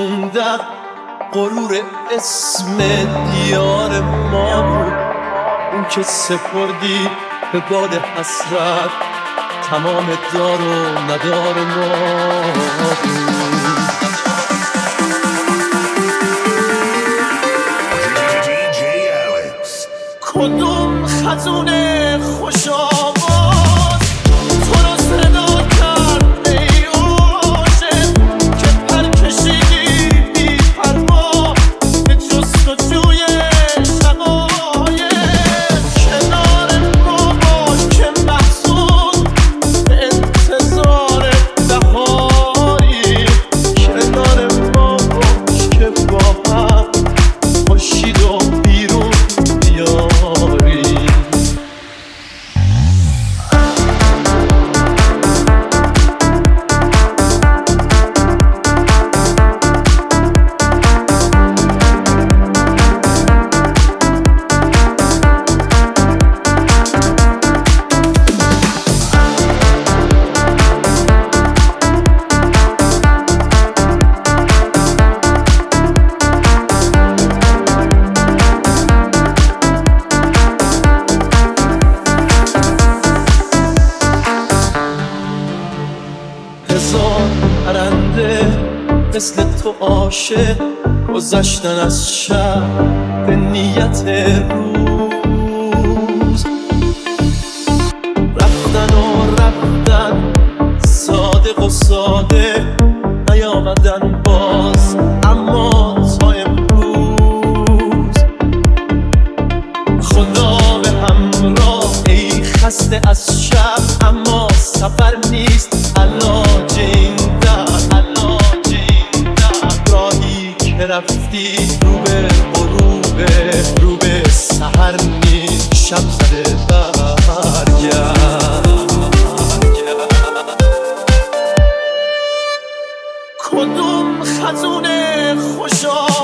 در غرور اسم دیار ما بود، اون که سپردی به باد حسرت تمام دار و ندار ما بود. کدوم خزون خوش آواز تو رو صدا کرد ای عاشق که پر کشیدی بی پروا به جستجوی شقایق. کنار ما باش که محزون به انتظار بهاری، کنار ما باش که با هم خورشید و بیرون بیاری. هزار پرنده مثل تو عاشق گذشتن از شب به نیت روز، رفتن و رفتن صادق و ساده نیامدن باز، اما تا امروز خدا به همراه ای خسته از شب، اما سفر نیست علاج این درد، علاج این درد. راهی که رفتی رو به غروب، رو به سحر نیست شب زده برگرد. کدوم خزون خوشا